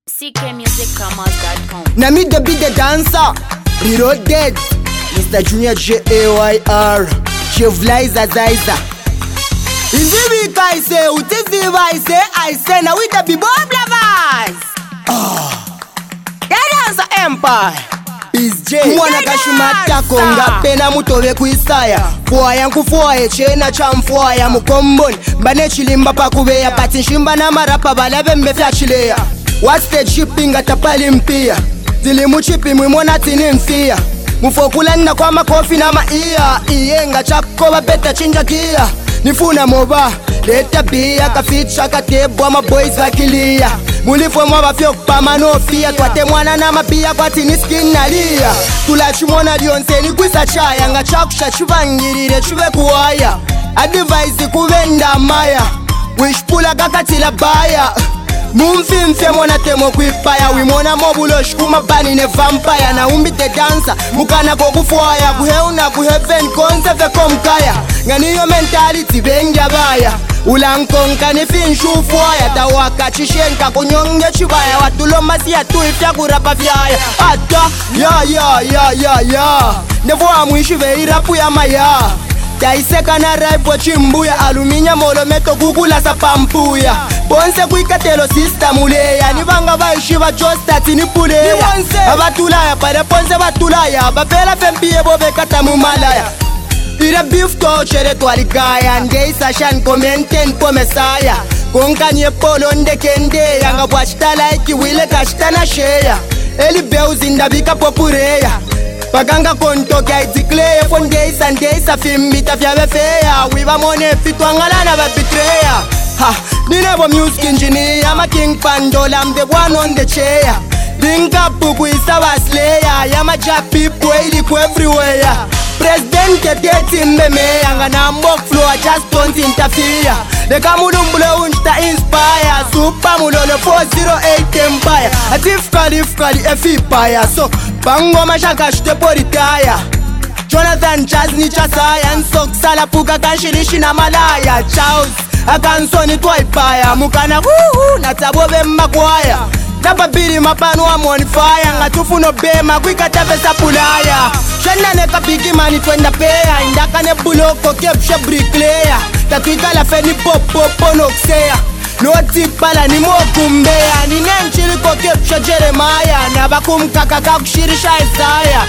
ckmusicpromos.com. Na me the be the dancer, reloaded. Mr. Junior J-A-Y-R, Jevliza Zaiza. In the week I say, utiziva I say, now we the be bomb lovers. Yeah, dancer empire. Is J. Mwana kashumata konga pena mutove kuisaya. Fuaya nkufuaya chena cha mfuaya mukomboni. Mbane chilimba pa kuveya pati nshimba na marapa balave mbefya chilea. What stage shipping atapali mpia. Zili muchipi mwimona tini mfia. Mufokulanda kwa makofi na maia. Iyenga chako beta chinja kia. Nifuna moba leta bia kaficha katebwa maboys wakilia. Mulifwe mwaba fyo kupama nofia. Twate mwana na mapia kwa tini skin nalia. Tulachimona dionse ni kwisa chaya. Nga chakusha chuvangirire chuve kuwaya. Advice kuvenda maya. Wishpula kakatila baya. Mumfimfye mwana temo kwipaya. Wimona mobulo shkuma bani ne vampire. Na umbite dansa mukana kokufuaya. Kuheuna kuheven konse fe komkaya. Nganiyo mentality benja baya. Ulankonka ni finshu fuaya. Tawaka chishenka kunyonge chibaya. Watuloma siya tuifya kurapa fyaya. Ata ya Nevoa mwishi veirapu ya maya. Taiseka na raipo chimbuya. Aluminya molo meto kukula sa pampuya. Ponse kuikatelo system uleya. Nivanga vaishiva josta tinipuleya. Abatulaya pare ponse batulaya. Bapela fempiye bobe kata mumalaya. Ire beef to chere twaligaya. Ngeisa shan komenten po mesaya. Konkanye polo ndekende. Yanga bwachitala iki wile kashitana sheya. Eli beuzi ndabika popureya. Baganga konto kya itikleya. Fongeisa ngeisa fimbita fya befeya. Wiva mone fitwangala na babitreya. Ha, Ninebo music engineer. I'm a king pandol, I'm the one on the chair. Dinka puku isawa slayer. I'm a jack people everywhere. President getting me anga na mbok flow, I just don't interfere. The kamudumbulo unta inspire. Super mulolo 408 empire. Atif kali efipaya. So bango mashaka shte poritaya. Jonathan Jazz ni chasaya. Nsok sala puka kanshilishi na malaya. Charles akansoni twaipaya. Mukana natabobe makwaya. Napabiri mapanu wa monfire. Ngatufu no bema kwikatave sapulaya. Shana neka bigi mani twenda peya. Indaka ne buloko kepshe bricklayer. Tatuika la feni popo noksea. No tipala ni mokumbea. Ni nenchiliko kepshe Jeremiah. Nabakumkaka kakushirisha Isaiah.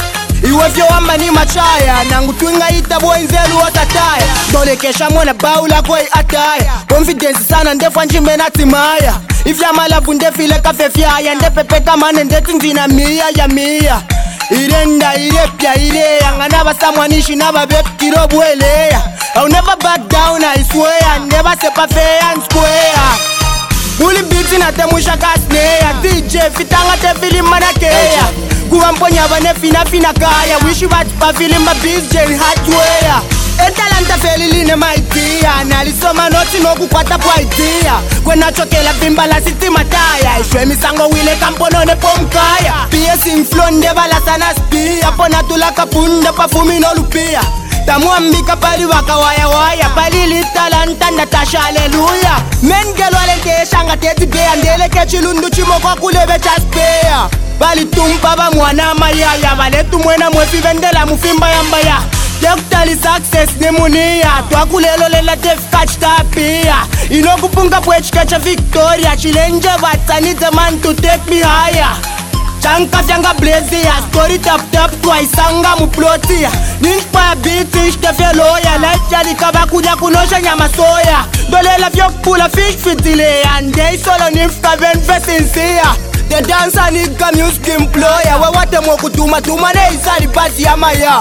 Iwefyo wamba ni machaya. Nangu twinga itabuwa inzelu watataya. Dole kesha mwana baula koi ataya. Confidence sana ndefa njime na timaya. Ifya malavu ndefile kafe fyaya. Ndepepeka mane ndetinzina miya ya miya. Irenda irepya ireya. Nganaba samwanishi naba bep kirobu eleya. I'll never back down I swear. Never sepa fair and square. Muli biti na temusha kasneya. DJ fitanga te filim manakeya. Kuwa mponya vane fina kaya. Wishi batipa filim ma biz jeli hardware. Etalanta felili my dear. Nalisoma noti no kukwata po idea. Kwena chokela bimba la siti mataya. Ishwe misango wile kampono ne pomkaya. Piercing flow ndebala sana spia. Pona tulaka punda pafumi no lupia. Tamuambika pali waka waya. Palili talanta natasha haleluya. Mengelo alente shanga teti bea. Ndele kechilundu chimo kwa kulebe chaspea. Bali tumpa ba mwana mayaya. Baletu mwena mwefi vendela mufimba yambaya. Tektali success ni munia. Twakulelo lela tef catch tapia. Inokupunga pwechikecha Victoria. Chilenje vata need a man to take me higher. Chanka fyanga blaze ya. Story tap twaisanga muplotia. Ninspire beat ishtefe loya. Life jali kaba kuja kunosha nyama soya. Dolela vyokpula fish fitileya. Ndei solo nifka venfe sincere. The dancer nigga music employer. Wewate mwokutuma ne isari basi ya maya.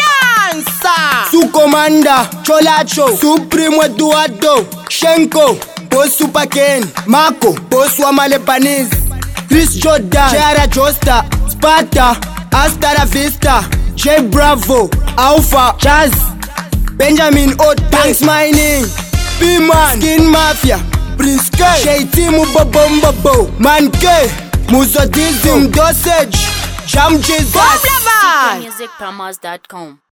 Su Commander, Cholacho, Supreme Eduardo, Shenko, Boss Super Ken, Marco, Boss Wama Lebanese, Chris Jordan, Jara Josta, Sparta, Hasta la Vista, J Bravo, Alpha, Jazz, Benjamin Oat, Banks Mining, B-Man, Skin Mafia, Prince K, J-Timu Bobo, Man K, Muzodism, Dosage, Jam Jesus, ckmusicpromos.com.